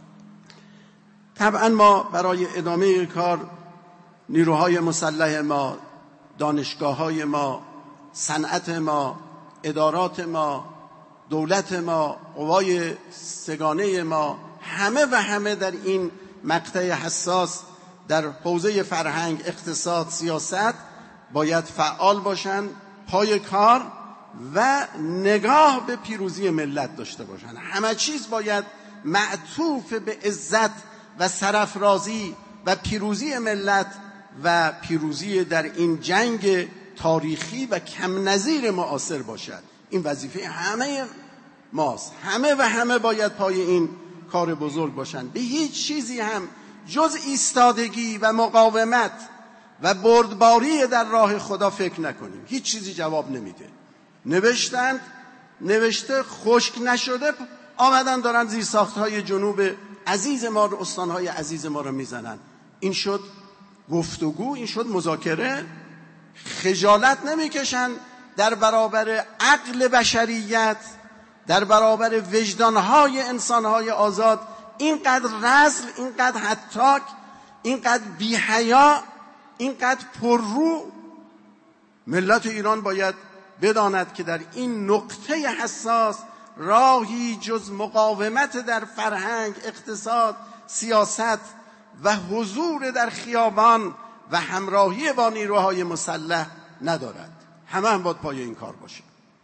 [SPEAKER 1] طبعا ما برای ادامه کار نیروهای مسلح ما، دانشگاه‌های ما، صنعت ما، ادارات ما، دولت ما، قوای سگانه ما، همه و همه در این مقطع حساس در حوزه فرهنگ، اقتصاد، سیاست باید فعال باشند، پای کار و نگاه به پیروزی ملت داشته باشند. همه چیز باید معطوف به عزت و سرافرازی و پیروزی ملت و پیروزی در این جنگ تاریخی و کم نظیر معاصر باشد. این وظیفه همه ماست. همه و همه باید پای این کار بزرگ باشند. به هیچ چیزی هم جز ایستادگی و مقاومت و بردباری در راه خدا فکر نکنیم. هیچ چیزی جواب نمیده. نوشتند، نوشته خشک نشده، آمدن دارن زیر ساختهای جنوب عزیز ما رو، استانهای عزیز ما رو میزنن. این شد گفتگو، این شد مذاکره. خجالت نمیکشن در برابر عقل بشریت، در برابر وجدانهای انسانهای آزاد، اینقدر رذل، اینقدر هتاک، اینقدر بی‌حیا، اینقدر پررو. ملت ایران باید بداند که در این نقطه حساس راهی جز مقاومت در فرهنگ، اقتصاد، سیاست و حضور در خیابان و همراهی با نیروهای مسلح ندارد. همه هم باید پای این کار باشه.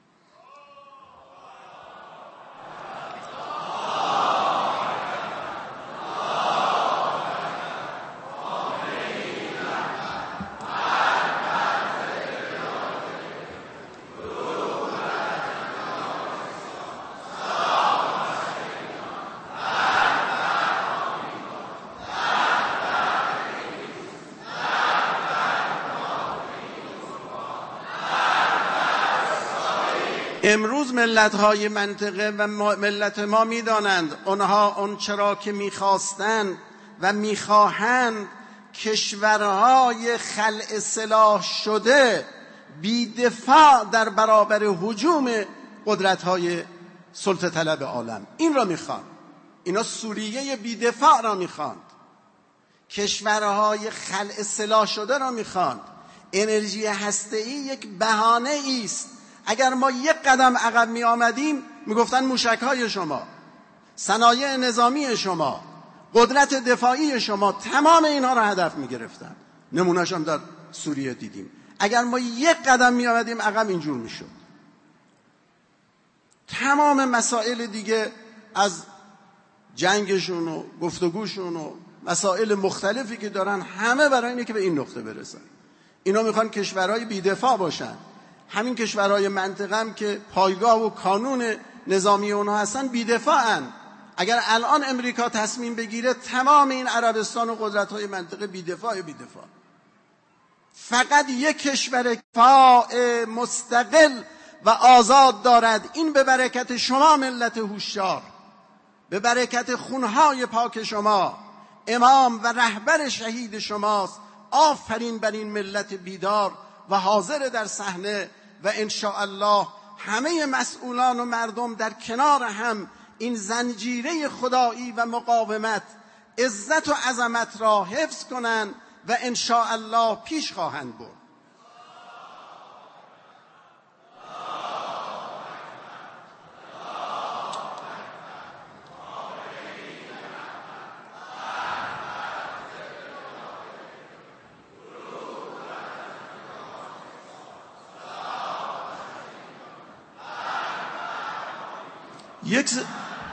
[SPEAKER 1] امروز ملت‌های منطقه و ملت ما می‌دانند آنها اون چرا که می‌خواستند و می‌خواهند کشورهای خلع سلاح شده بی‌دفاع در برابر هجوم قدرت‌های سلطه طلب عالم. این را می‌خوان. اینا سوریه بی‌دفاع را می‌خواند. کشورهای خلع سلاح شده را می‌خواند. انرژی هسته‌ای یک بهانه است. اگر ما یک قدم عقب می آمدیم می گفتن موشک‌های شما، صنایع نظامی شما، قدرت دفاعی شما، تمام اینها را هدف می گرفتن. نمونه‌اش هم در سوریه دیدیم. اگر ما یک قدم می آمدیم عقب اینجور می شد. تمام مسائل دیگه از جنگشون و گفتگوشون و مسائل مختلفی که دارن همه برای اینه که به این نقطه برسن. اینا میخوان کشورهای بی‌دفاع باشن. همین کشورهای منطقه هم که پایگاه و کانون نظامی اونها هستن بی‌دفاعن. اگر الان امریکا تصمیم بگیره تمام این عربستان و قدرت‌های منطقه بی‌دفاع بی‌دفاع. فقط یک کشور دفاع مستقل و آزاد دارد. این به برکت شما ملت هوشیار، به برکت خونهای پاک شما، امام و رهبر شهید شماست. آفرین بر این ملت بیدار و حاضر در صحنه و انشاءالله همه مسئولان و مردم در کنار هم این زنجیره خدایی و مقاومت، عزت و عظمت را حفظ کنند و انشاءالله پیش خواهند برد. یک س...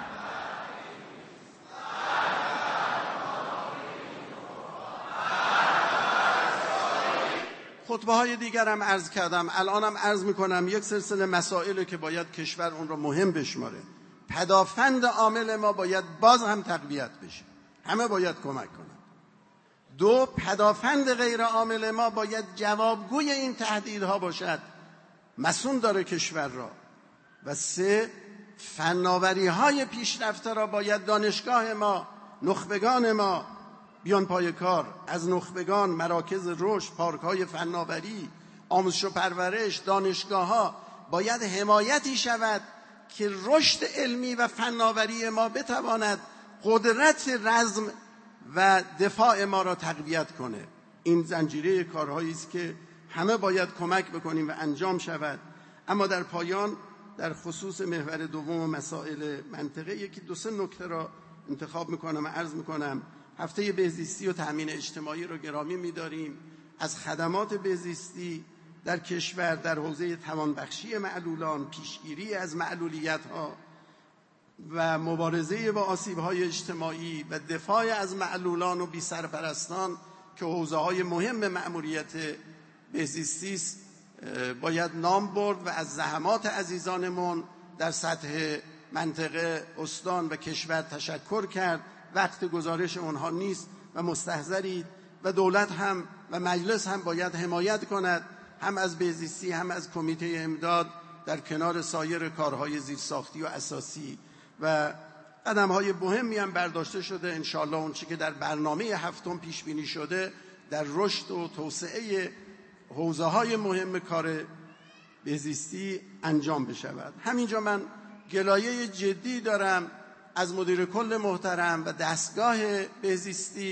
[SPEAKER 1] خطبه های دیگر هم عرض کردم، الانم عرض میکنم. یک سلسله مسائلی که باید کشور اون رو مهم بشماره. پدافند عامل ما باید باز هم تقویت بشه، همه باید کمک کنند. دو، پدافند غیر عامل ما باید جوابگوی این تهدیدها باشد، مسئول داره کشور را. و سه، فناوری های پیشرفته را باید دانشگاه ما، نخبگان ما بیان پای کار. از نخبگان مراکز رشد، پارک های فناوری، آموزش و پرورش، دانشگاه ها باید حمایتی شود که رشد علمی و فناوری ما بتواند قدرت رزم و دفاع ما را تقویت کنه. این زنجیره کارهایی است که همه باید کمک بکنیم و انجام شود. اما در پایان در خصوص محور دوم و مسائل منطقه یکی دو سه نکته را انتخاب میکنم و عرض میکنم. هفته بهزیستی و تأمین اجتماعی را گرامی میداریم. از خدمات بهزیستی در کشور در حوزه توانبخشی معلولان، پیشگیری از معلولیت‌ها و مبارزه با آسیب‌های اجتماعی و دفاع از معلولان و بی‌سرپرستان که حوزه‌های مهم مأموریت بهزیستی است باید نام برد و از زحمات عزیزانمون در سطح منطقه، استان و کشور تشکر کرد. وقت گزارش اونها نیست و مستحضرید و دولت هم و مجلس هم باید حمایت کند، هم از بهزیستی هم از کمیته امداد در کنار سایر کارهای زیرساختی و اساسی. و قدم‌های مهمی هم برداشته شده. انشاءالله اون چی که در برنامه هفتم پیش بینی شده در رشد و توسعه حوزه‌های مهم کار بهزیستی انجام بشود. همینجا من گلایه جدی دارم از مدیر کل محترم و دستگاه بهزیستی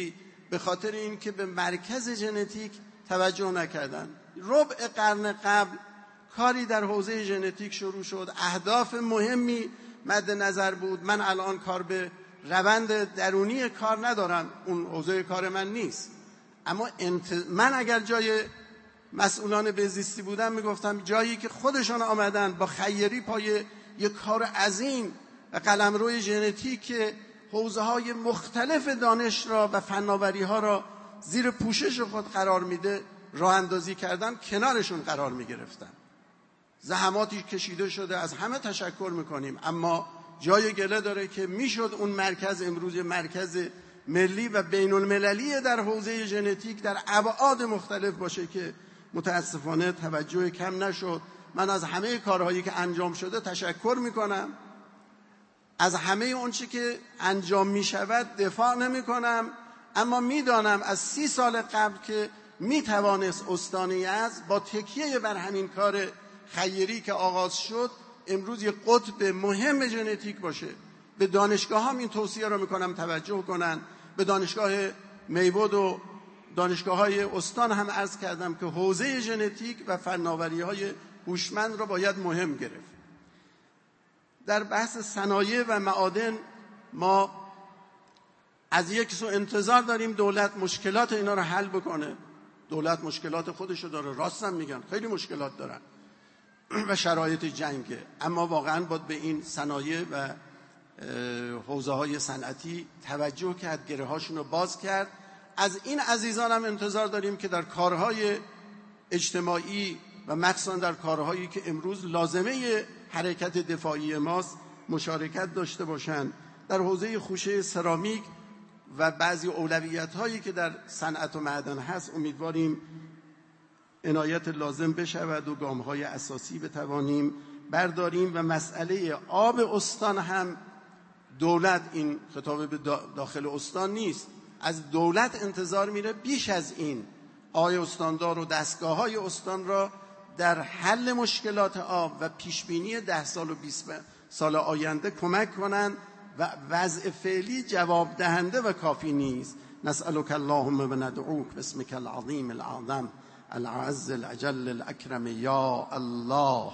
[SPEAKER 1] به خاطر این که به مرکز ژنتیک توجه نکردن. ربع قرن قبل کاری در حوزه ژنتیک شروع شد، اهداف مهمی مد نظر بود. من الان کار به روند درونی کار ندارم، اون حوزه کار من نیست، اما انت... من اگر جای مسئولان بهزیستی بودم میگفتم جایی که خودشان آمدن با خیری پای یک کار عظیم و قلمرو ژنتیک حوزه های مختلف دانش را و فناوری ها را زیر پوشش خود قرار میده راه اندازی کردن، کنارشون قرار میگرفتن. زحماتی کشیده شده، از همه تشکر میکنیم، اما جای گله داره که میشد اون مرکز امروز مرکز ملی و بین المللی در حوزه ژنتیک در ابعاد مختلف باشه که متاسفانه توجه کم نشد. من از همه کارهایی که انجام شده تشکر میکنم، از همه اون چی که انجام میشود دفاع نمیکنم، اما میدانم از سی سال قبل که میتوانست استان یزد با تکیه بر همین کار خیری که آغاز شد امروز یک قطب مهم ژنتیک باشه. به دانشگاه هم این توصیه را میکنم توجه کنن، به دانشگاه میبود و دانشگاه های استان هم عرض کردم که حوزه ژنتیک و فناوری های هوشمند را باید مهم گرفت. در بحث صنایع و معادن ما از یک سو انتظار داریم دولت مشکلات اینا رو حل بکنه. دولت مشکلات خودشو داره، راستم میگن خیلی مشکلات دارن و شرایط جنگه، اما واقعا باید به این صنایع و حوزه های صنعتی توجه کرد، گره هاشون رو باز کرد. از این عزیزان هم انتظار داریم که در کارهای اجتماعی و مخصوصا در کارهایی که امروز لازمه حرکت دفاعی ماست مشارکت داشته باشند. در حوزه خوشه سرامیک و بعضی اولویت هایی که در صنعت و معدن هست امیدواریم عنایت لازم بشود و گام های اساسی بتوانیم برداریم. و مسئله آب استان هم دولت، این خطاب به داخل استان نیست، از دولت انتظار میره بیش از این آقای استاندار و دستگاه های استان را در حل مشکلات آب و پیشبینی ده سال و بیست سال آینده کمک کنند و وضع فعلی جواب دهنده و کافی نیست. نسألك اللهم و ندعوک باسمك العظیم الأعظم العز الأجل الأكرم یا الله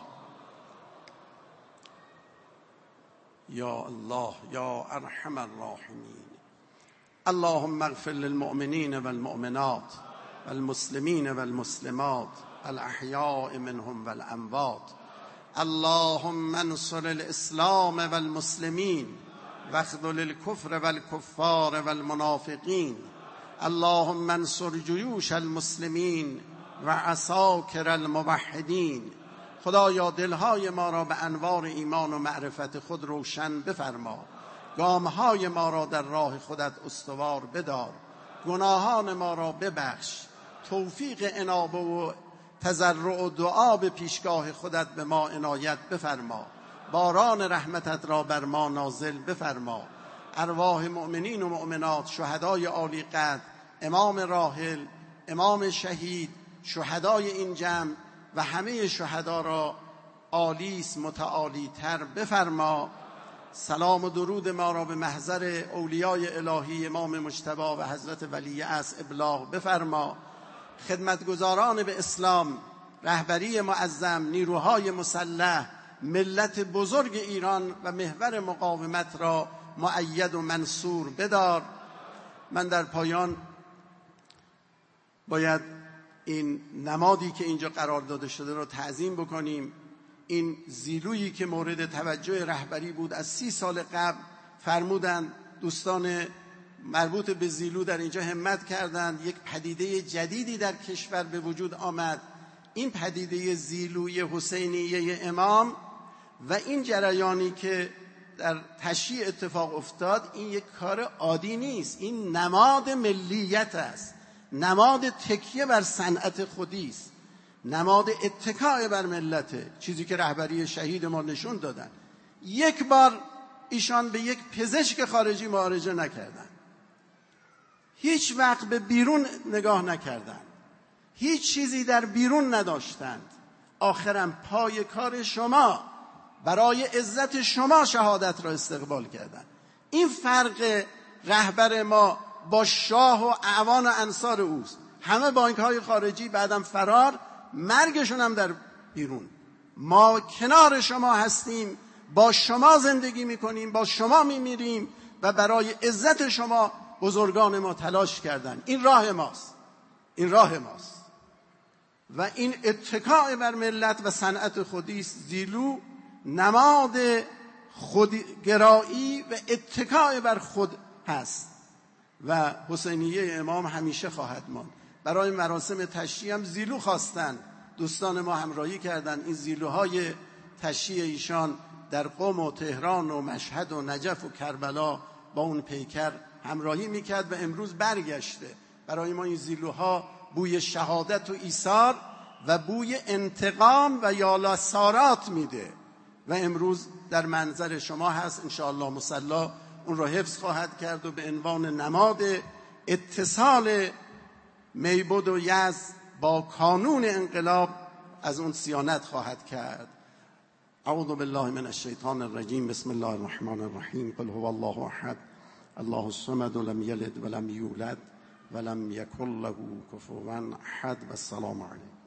[SPEAKER 1] یا الله یا ارحم الراحمین. اللهم اغفر للمؤمنین والمؤمنات والمسلمین والمسلمات الأحياء منهم والأموات. اللهم انصر الإسلام والمسلمين واخذل الكفر والكفار والمنافقين. اللهم انصر جيوش المسلمين وعساكر الموحدين. خدایا دلهای ما را به انوار ایمان و معرفت خود روشن بفرما، گامهای ما را در راه خودت استوار بدار، گناهان ما را ببخش، توفیق انابه و تضرع و دعا به پیشگاه خودت به ما عنایت بفرما، باران رحمتت را بر ما نازل بفرما. ارواح مؤمنین و مؤمنات، شهدای عالی قدر، امام راحل، امام شهید، شهدای این جمع و همه شهدا را عالیس متعالی تر بفرما. سلام و درود ما را به محضر اولیای الهی امام مجتبی و حضرت ولی عصر ابلاغ بفرما. خدمتگزاران به اسلام، رهبری معظم، نیروهای مسلح، ملت بزرگ ایران و محور مقاومت را مؤید و منصور بدار. من در پایان باید این نمادی که اینجا قرار داده شده را تعظیم بکنیم. این زیلویی که مورد توجه رهبری بود از سی سال قبل فرمودند، دوستان مربوط به زیلو در اینجا همت کردند، یک پدیده جدیدی در کشور به وجود آمد. این پدیده زیلوی حسینیه امام و این جریانی که در تشییع اتفاق افتاد، این یک کار عادی نیست، این نماد ملیت است، نماد تکیه بر صنعت خودی است، نماد اتکاء بر ملته، چیزی که رهبری شهید ما نشون دادن. یک بار ایشان به یک پزشک خارجی معالجه نکردن، هیچ وقت به بیرون نگاه نکردند، هیچ چیزی در بیرون نداشتند. آخرم پای کار شما برای عزت شما شهادت را استقبال کردند. این فرق رهبر ما با شاه و اعوان و انصار اوست. همه بانک‌های خارجی بعدم فرار، مرگشون هم در بیرون. ما کنار شما هستیم، با شما زندگی میکنیم، با شما میمیریم و برای عزت شما بزرگان ما تلاش کردن. این راه ماست، این راه ماست و این اتکاء بر ملت و صنعت خودی است. زیلو نماد خودگرایی و اتکاء بر خود هست و حسینیه امام همیشه خواهد ماند. برای مراسم تشییع هم زیلو خواستن، دوستان ما همراهی کردن. این زیلوهای تشییع ایشان در قم و تهران و مشهد و نجف و کربلا با اون پیکر همراهی میکرد و امروز برگشته. برای ما این زیلوها بوی شهادت و ایثار و بوی انتقام و یالاسارات میده و امروز در منظر شما هست. انشاءالله مصلی اون را حفظ خواهد کرد و به عنوان نماد اتصال میبد و یزد با کانون انقلاب از اون صیانت خواهد کرد. اعوذ بالله من الشیطان الرجیم. بسم الله الرحمن الرحیم. قل هو الله احد الله الصمد لم یلد ولم یولد ولم یکن له کفوا احد. و السلام علیکم.